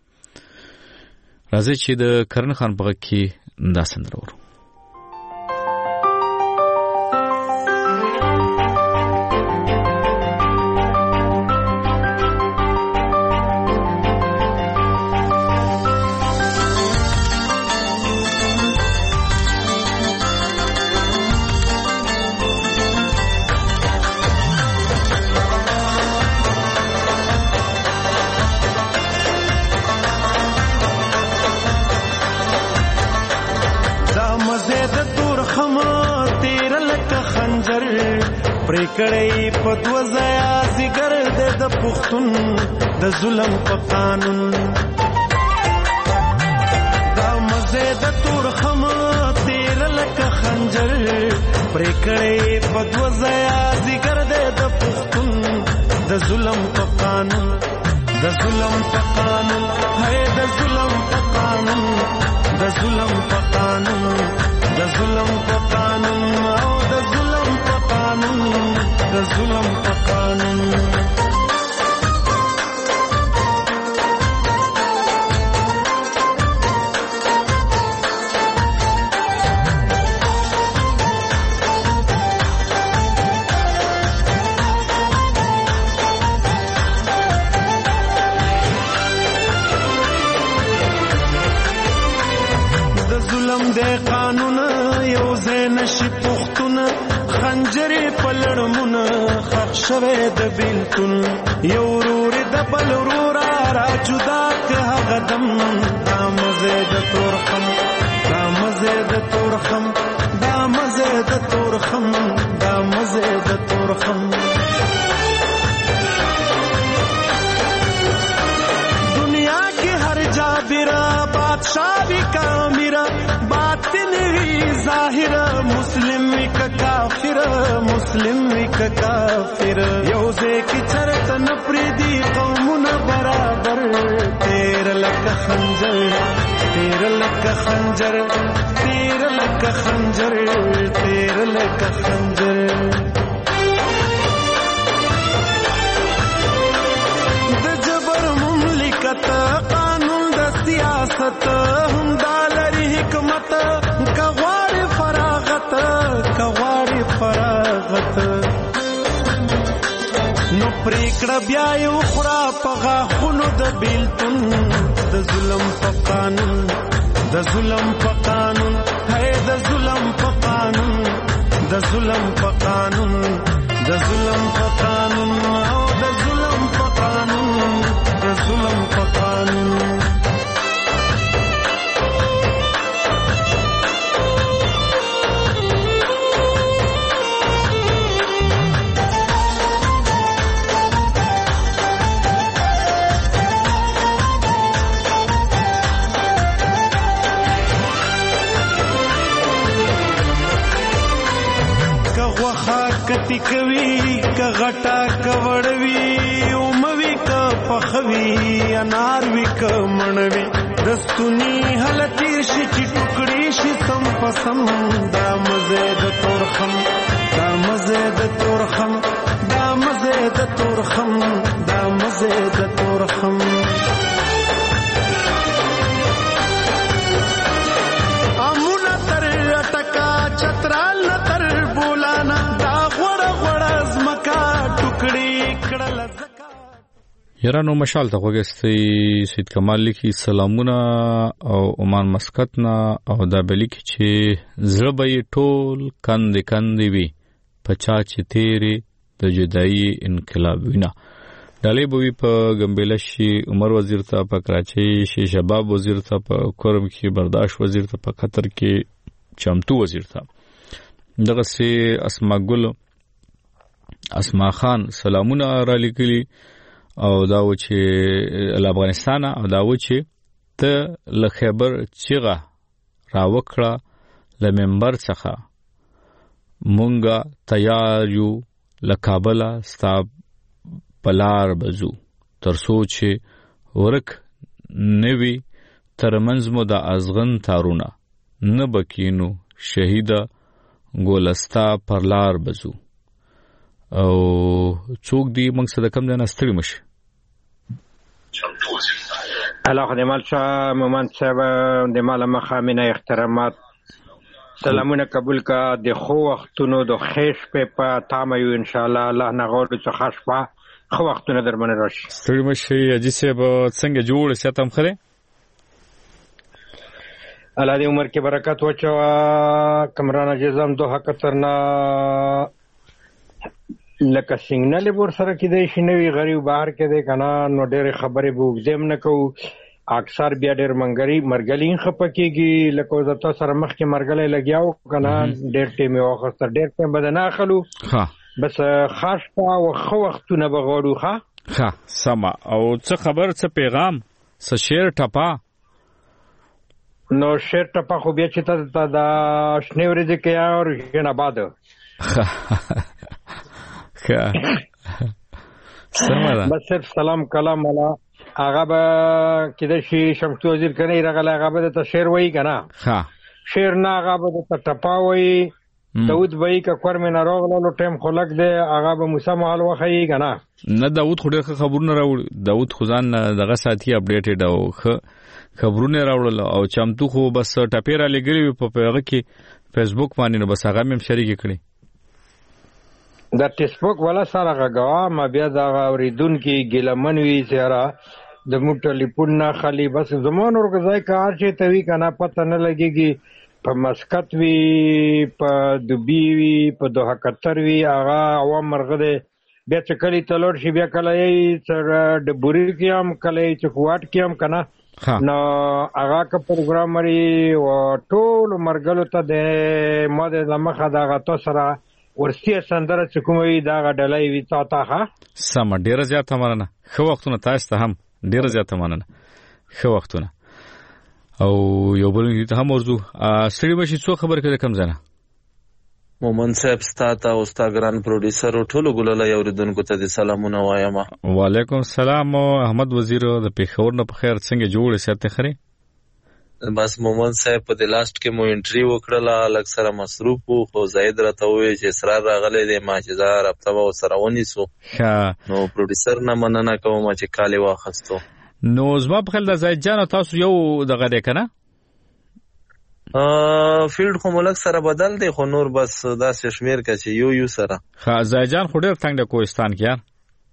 راځي چې د کرن خان په غږ کې دا سندره ورو. پریکړې په دوه ځایه زیګر دې د پښتون د ظلم په قانون دا مزه د تور خم تیر لکه خنجر پریکړې په دوه ځایه زیګر دې د پښتون د ظلم په قانون د ظلم په قانون هي د ظلم په قانون د ظلم په قانون د ظلم په قانون او د ظلم په قانون د ظلم په قانون د قانون یو زین شي پختون خنجرې پلړمون خښ شوه د بیلتون یو رور د بل رور را جدا که هغه دم دا مزه د تورخم دا مزه د تورخم دا مزه د تورخم دا مزه د تورخم دنیا کې هر جابرا بادشاہ بھی کامیرا باطن وی ظاهر مسلم وی کافر مسلم وی کافر یوزه کی چرته نپریدي قومونه برابر تیر لک خنجر تیر لک خنجر تیر لک خنجر تیر لک خنجر د جبر مملکت قانون د سیاست هم دالری حکمت کغوار فراغت کغوار فراغت نو پریکړه بیا یو خورا پغا خونو د بیلتون د ظلم په قانون د ظلم په قانون هي د ظلم په قانون د ظلم په قانون د ظلم په قانون او د ظلم په قانون د ظلم په قانون سختی کوي که غټا کوړوي اوموي که پخوي انار وی که منوي دستونی حالتی شي چې ټوکړي شي سم پسم دا مزه د تورخم دا مزه د تورخم دا مزه د تورخم دا مزه د تورخم امونه تر ټکا چترال تر بولانا دا غوړ غوړ زمکا ټوکړي کړل یرانو مشال ته وګستې سید کمال لیکي سلامونه او عمان مسقط نه او دا بلیک چې زړه به ټول کند کند وي پچا چې تیرې د جدایي انقلاب وینا ډالې بوي په ګمبله شي عمر وزیر ته په کراچي شي شباب وزیر ته په کورم کې برداشت وزیر ته په قطر کې چمتو وزیر ته دغه سي اسما ګل اسما خان سلامونه را لیکلي او دا و چې له افغانستان او دا و چې ته له خیبر چیغه راوکړه له منبر څخه مونږه تیار یو له کابل ستا پلار بزو تر سوچ ورک نوی ترمنځ مو د ازغن تارونه نه بکینو شهیدا ګولستا پرلار بزو او څوک دی موږ سره کم نه ستړي مشه الله خدای مال شاه مومن صاحب د مال مخامنه احترامات سلامونه قبول کا د خو وختونو د خیش په پا تامه ان شاء الله الله نه غوړو څخه خشپا خو وختونه درمنه راشي ستړي مشه اجي صاحب څنګه جوړ ساتم خره الله دې عمر کې برکت وچو کمرانه جزم دوه کترنا لکه سیګنال ور سره کې دی شنوي غریب بهر کې دی کنه نو ډېر خبره بوګدم نه کو اکثر بیا ډېر منګري مرګلین خپکیږي لکه زتا سره مخ کې مرګلې لګیاو کنه ډېر ټیم یو خسته ډېر ټیم بدنه اخلو ها بس خاص او خو وختونه بغوړو ها ها سما او څه خبر څه پیغام څه شعر ټپا نو شعر ټپا خو بیا چې ته دا شنه ورځ کې اور کنه باد سمه بس صرف سلام کلام والا هغه به کده شي شمتو وزیر کنه رغله هغه به ته شعر وای کنه ها شعر نه هغه به ته ټپا وای داود وای ک کور مې نه راغلو ټیم خلق دی هغه به موسی محل وخی کنه نه داود خو ډېر خبرونه راوړ داود خزان دغه ساتي اپډیټډ او خبرونه راوړل او چمتو خو بس ټپیرا لګری په پیغه کې فیسبوک باندې نو بس هغه مې شریک کړی دا فیسبوک ولا سره غوا ما بیا دا اوریدون کې ګلمن وی سره د مو ټلیفون نه خالی بس زمون ورګځای کار چې توی کنه پته نه لګيږي په مسقط وی په دوبی وی په دوه قطر وی هغه عوام مرغه بیا چې کلی تلور شي بیا کله یې سره د بوري کې هم کله چې کوټ کې هم کنه نو هغه کا پروګرام لري او ټول مرګلو ته د ماده لمخه دا غته سره ورسته سندره چې کومې دا غډلې وی تا تا ها سم ډیر زیات مننه خو وختونه تاسو ته هم ډیر زیات مننه خو وختونه او یو بل دې ته هم ورزو سړي بشي څو خبر کړه کم ځنه مومن صاحب ستاته او ستا ګران پروډوسر او ټولو ګلله یو ردونکو ته د سلامونه وایم وعلیکم السلام احمد وزیر د پیښور نه په خیر څنګه جوړ ساتي خره بس مومن صاحب په د لاست کې مو انټری وکړه لکه سره مصروف وو خو زید راته وی چې اصرار راغلی دی ما چې زه رابطه و سره ونیسو نو پروډوسر نه مننه کوم چې کالی واخستو نو زما په خل د زید جان تاسو یو دغه دی کنه فیلډ خو ملک سره بدل دی خو نور بس داسې شمیر کا چې یو یو سره ها زید جان خو ډیر څنګه د کوهستان کې یار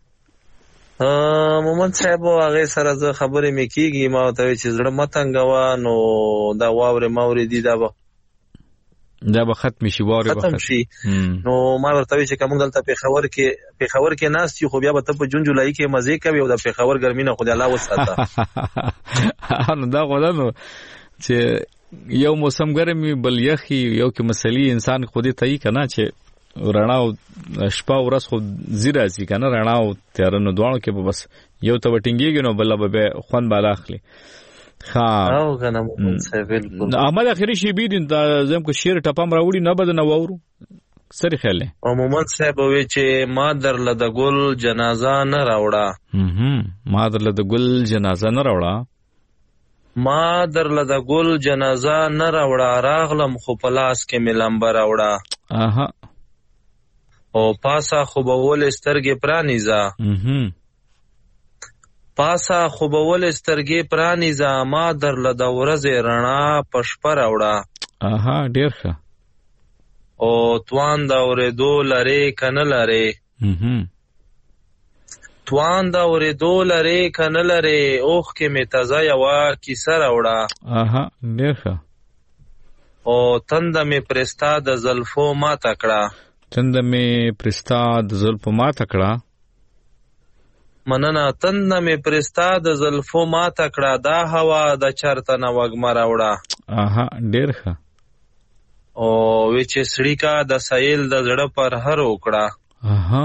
مومن صاحب هغه سره زه خبرې مې کیږي ما ته چې زړه متنګوا نو دا واورې ماورې دي دا به دا به ختم شي واورې ختم شي نو ما ورته چې کوم دلته په خبر کې په خبر کې ناس چې خو بیا به ته په جون جولای کې مزه کوي او د په خبر ګرمي نه خدای الله وساته نو دا غوډنو چې یو موسم ګرمي بل یخي یو کې مسلې انسان خودي ته یې کنه چې رڼا او شپه ورځ خو زیرا سي کنه رڼا او تیار نو دوانو کې بس یو ته وټینګيږي نو بل به خوان بالا اخلي ها او کنه مون څه بالکل احمد اخري شي بيدین دا زم کو شیر ټپم راوړي نه بد نه وورو سری خیال دی او مومن صاحب وی چې ما درله د ګل جنازه نه راوړه ما درله د ګل جنازه نه راوړه ما درله د ګل جنازه نه راوړه راغلم خو په لاس کې مې لمبه راوړه اها او پاسه خوبول سترګې پرانیزه پاسه خوبول سترګې پرانیزه ما درله د ورځې رڼا په شپه راوړه اها ډیر ښه او توان د اورېدو لرې که نه لرې توان د اورېدو لرې که نه لرې اوښکې مې تازه یوه کیسه راوړه اها ډیر ښه او تنده مې پرستا د زلفو ماته کړه تنده مې پرستا د زلفو ماته کړه مننه تنده مې پرستا د زلفو ماته کړه دا هوا د چرته نه وږمه راوړه اها ډیر ښه او وی چې سړی کا د سایل د زړه پر هر وکړه اها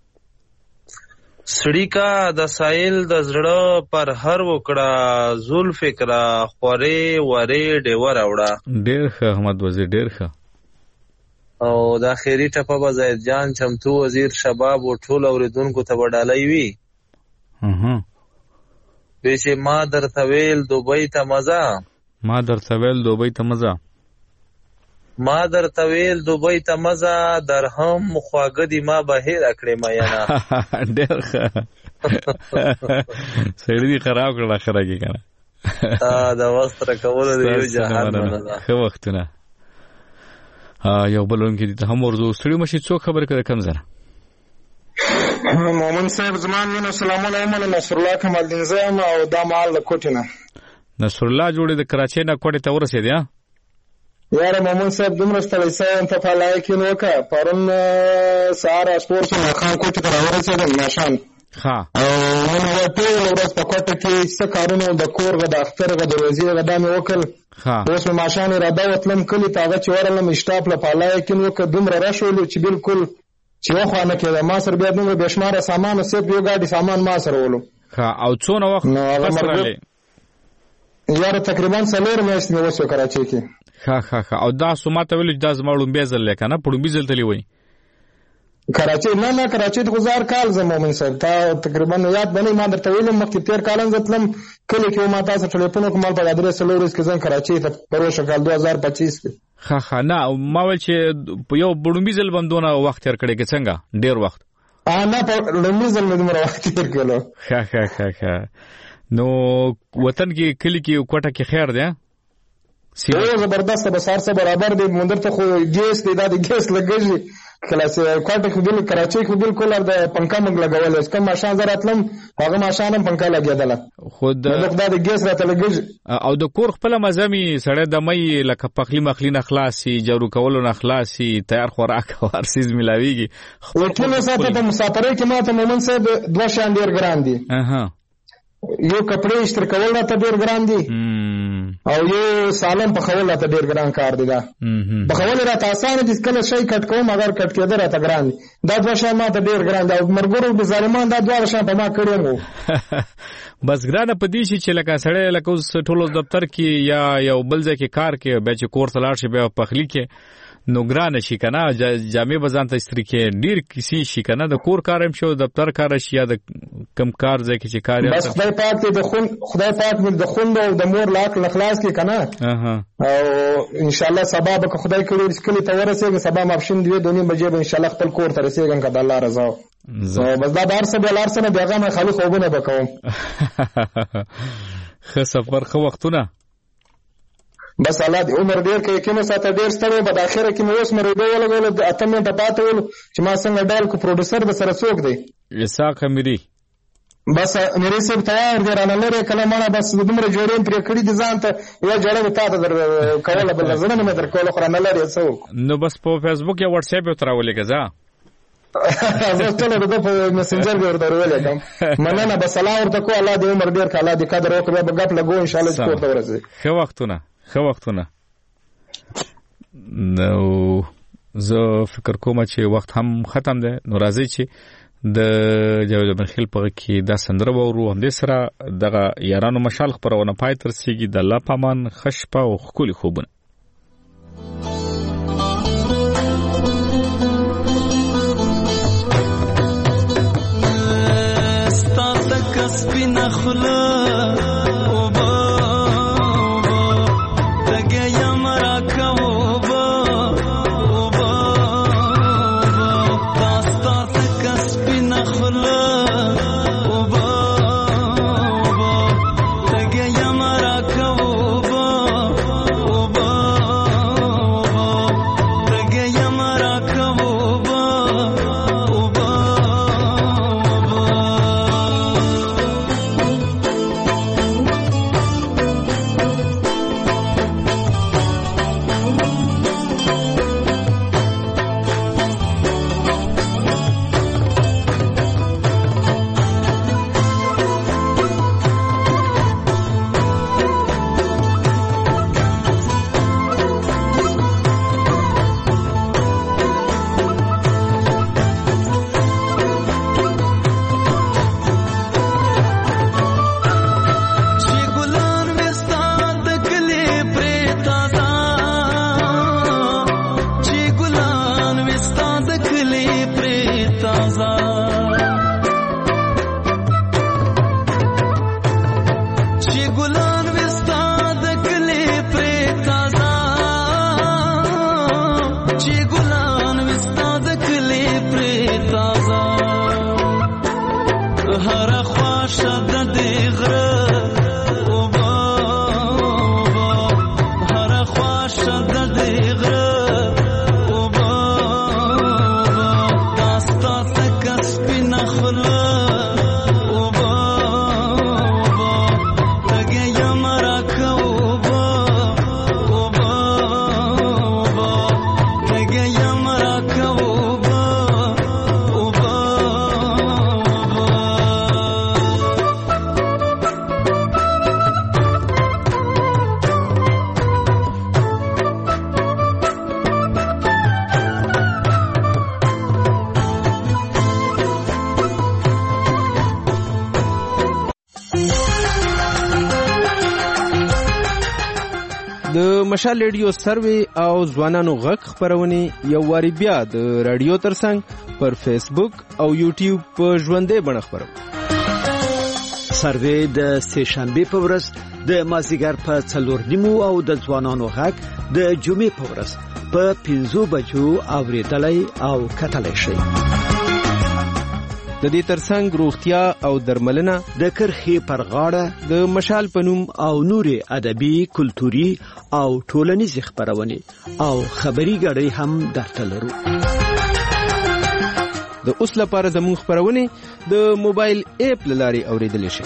سړی کا د سایل د زړه پر هر وکړه زلف فکر خورې ورې ډیور راوړه ډیر ښه احمد وزیر ډیر ښه او د اخیری ټپه به زید جان چمتو وزیر شباب او ټول اوریدونکو ته وډالای وی اها به چې ما درته ویل دوبۍ ته مزه ما درته ویل دوبۍ ته مزه ما درته ویل دوبۍ ته مزه درهم خواږه دي ما به هېره کړې میینه ډېر ښه سړي دي خراب کړل اخره کې که نه د وخت راکولو د یو جهان مننه ښه وختونه یو بل وړونکي دي ته هم ورځو ستړي مشي څوک خبرې کوي کم زره مومن صاحب زما نوم السلام علیکم نصرالله کمالدین زم او دا مال د کوټې نه نصرالله جوړې د کراچۍ نه کوټې ته ورسېدې یاره مومن صاحب دومره ستړی شوی ته په لایق یې نو وکړه پرون سهار اسپور شو ماښام کوټې ته راورسېدم ماښام او نن یوه ټوله ورځ په کوټه کې څه کارونه د کور غه د اختر غه د روزي غه دا مې وکړل اوس مې ماښام اراده وتلم کلي ته هغه چې ورغلم اشټاپ له په لایق یې نو وکړه دومره رش ولو چې بالکل چې وخوا نه کېده ما سره بیا دومره بې شماره سامان و صرف یو ګاډي سامان ما سره ولو او څونه وخت پس راغلی یاره تقریبا څلور میاشتې مې وسو کراچۍ کې ښه ښه ښه او دا سو ما ته ویلو چې دا زما لومبی ځل دی که نه په لومبي ځل تللی وایي کراچۍ نه نه کراچۍ ته خو زه هر کال ځم مومن صاحب تا تقریبا یاد به نه ما درته ویلم مخکې تېر کال هم زه تلم کلي کې ما تاسو ټلیفون وکړم مال په درې څلور ورځې کې ځم کراچۍ ته پروشه کال دوه هزار پچیس کې ښه ښه نه ما ویل چې په یو لومبي ځل به هم دونه وخت تېر کړی که څنګه ډېر وخت نه په لومبي ځل مې دومره وخت تېر کړلو ښه ښه ښه ښه نو وطن کې کلي کې کوټه کې خیر دی او زبردست به سار سره برابر دی مندر ته خو ګیس دی دا د ګیس لګږي کلاس کوټه کې بل کراچۍ کې بالکل د پنکا منګ لګول اس کوم ماشان زراتلم هغه ماشان هم پنکا لګیدله خود نو دا د ګیس راته لګږي او د کور خپل مزمي سړی د مې لکه پخلی مخلی نه خلاصي جارو کولو نه خلاصي تیار خوراک او هر سیز ملاويږي خو ټول ساته په مسافرۍ کې ماته مومن صاحب دوه شان ډیر ګران دي اها یو کپڑے استر کول راته ډیر ګران دي او یو سالم په خول راته ډیر ګران کار دی دا په خول راته آسان دي کله شي کټ کوم اگر کټ کېده راته ګران دي دا دوه شان ماته ډیر ګران دي او مرګورو د ظالمان دا دوه شان په ما کړی مو بس ګرانه په دې شي چې لکه سړی لکه اوس ټولو دفتر کې یا یو بل ځای کې کار کې بیا چې کور ته لاړ شي بیا پخلی کې نو ګرانه شي که نه جامې به ځان ته استري کې ډېر کیسې شي که نه د کور کار هم شي او دفتر کار شي یا د کم کار ځای کې چې کار بس خدای پاک دې د خوند خدای پاک دې د خوند او د مور لاک خلاص کړي که نه او انشاءالله سبا به که خدای کړي چې کلي ته ورسېږم سبا ماپښین دوې دوه نیم بجې به انشاءالله خپل کور ته رسېږم که د الله رضا و بس دا به هر څه بیا له هر څه نه بیا غمه خالي خوبونه به کوم ښه سفر ښه وختونه بس الله دې عمر ډیر کوي کومه ساته ډیر ستړی په اخره کې مې اوس مې ریډیو ولګول اته منټه پاتې ول چې ما څنګه ډال کو پروډوسر به سره څوک دی اسحاق اميري بس مې رسېب تیار دی رانه لري کله ما بس دومره جوړې پرې کړې دي ځان ته یو جوړه به تاسو در کوله بل ځنه مې در کوله خو رانه لري څوک نو بس په فیسبوک یا واتس اپ تر ولګه ځه زه ټول د په میسنجر کې ورته ولګم مننه بس الله ورته کو الله دې عمر ډیر کاله دې قدر وکړي به غپ لګو ان شاء الله سپورت ورسې ښه وختونه ښه وختونه نو زه فکر کوم چې وخت هم ختم دی نو راځي چې د جاوید بنخیل په کې دا سندره وورو هم دې سره دغه یارانو مشال خبرونه پای تر سیږي د الله پامان خشپه او خولي خوبونه سپین خلا وبا تګه یم را کوبا وبا تاستا تک سپین خلا وبا تګه یم را کوبا وبا تګه یم را کوبا مشال ریډیو سروي او ځوانانو غږ خبرونه یو واری بیا د رادیو ترڅنګ پر فیسبوک او یوټیوب په ژوندې بڼه خبرو. سروي د سه شنبه په ورځ د مازیګر په څلور نیمو او د ځوانانو غږ د جمعې په ورځ په پنځو بجو اوریدلای او کتلای شي. د دې ترڅنګ روغتیا او درملنه د کرخي پر غاړه د مشال پنوم او نوري ادبي کلتوري او ټولنیز خبرونه او خبري غړي هم درته لرو. د اوس لپاره زموږ خبرونه د موبایل اپ لاري اوریدل شي.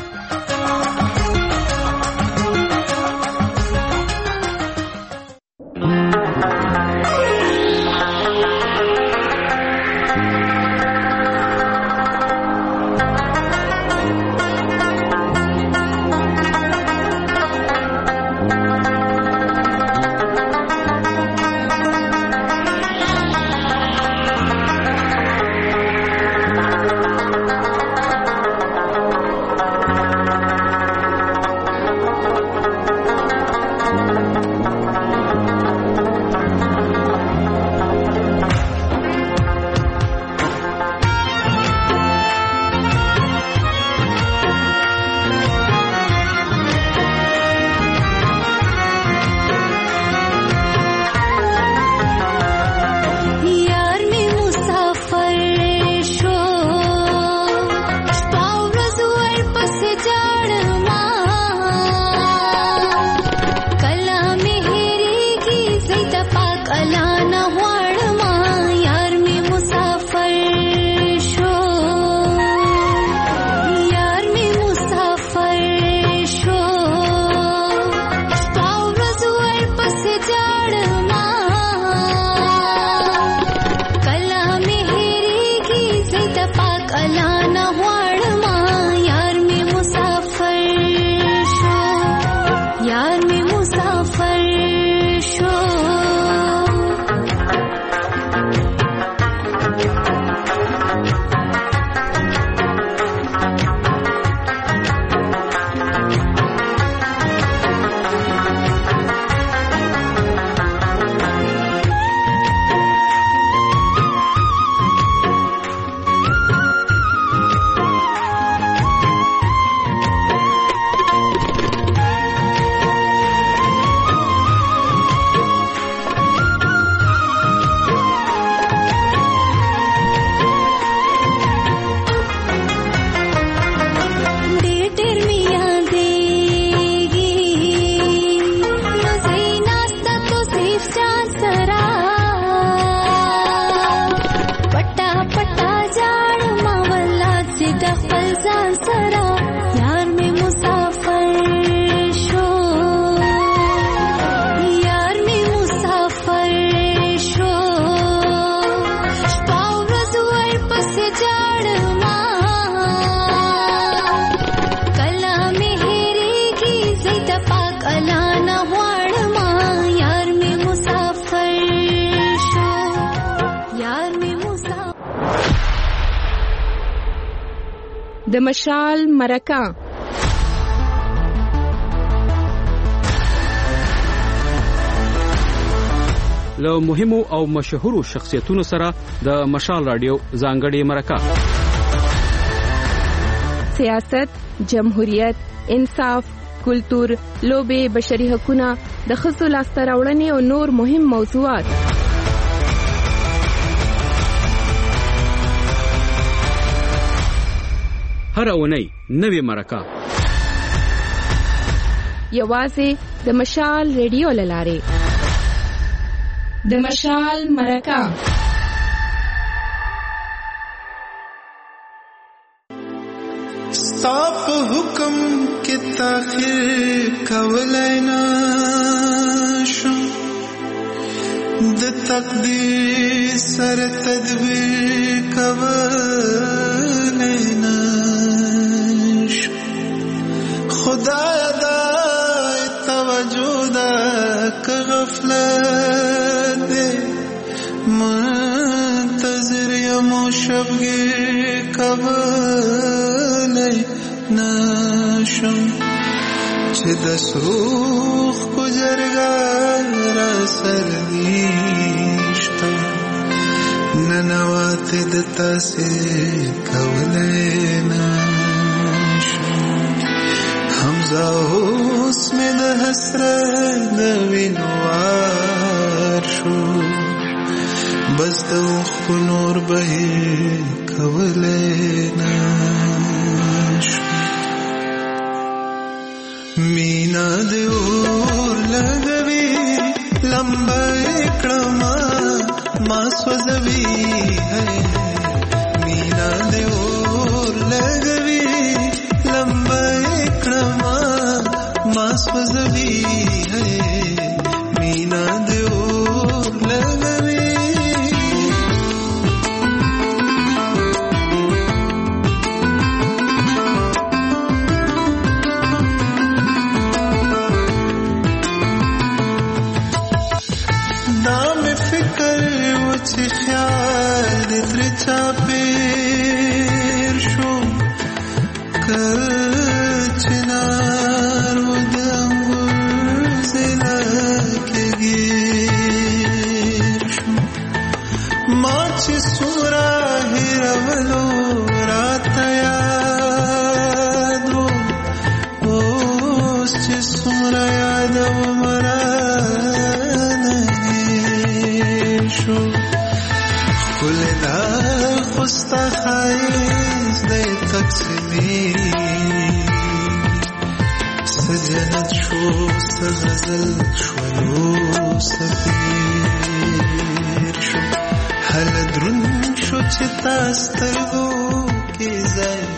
د مشال مرکه. له مهمو او مشهورو شخصیتونو سره د مشال رادیو ځانګړې مرکه. سیاست، جمهوریت، انصاف، کلتور، لوبې، بشري حقوقونه، د ښځو لاسته راوړنې او نور مهم موضوعات. هر اونۍ نوې مرکه یوازې د مشال ریډیو له لارې. د مشال مرکه. ستا په حکم کې تاخیر کولای نشم، د تقدیر سره تدبیر کولای نشم. خدای دا توجه دا که غفلت دے، منتظر یمو شبگیر کولای نشم، چه دسوخ کو جرگار را سردیشتا، ننوات دتا سے کولای نشم. حمزه اوس مې د حسرت د وینوار شو، بس د اوښکو نور بهیر کولی نشو. مینا د اور لګوي لمبه کړما ما سوځوي، مینا د اور لګوي لمبه کړما ما سوځوي، مینا د اور لګوي. چې خیال دې تر چا پیر شو، کل چنار و د انګور زلا کې گیر شو. ما چې څومره هېرولو راته یاد و، اوس چې څومره یادوم رانه هېر شو. ولدا خوستا خایز دې تقسیمي سجنت شو سغزل شو سفیر شو، هل درون شو چې تاسترګو کې ځای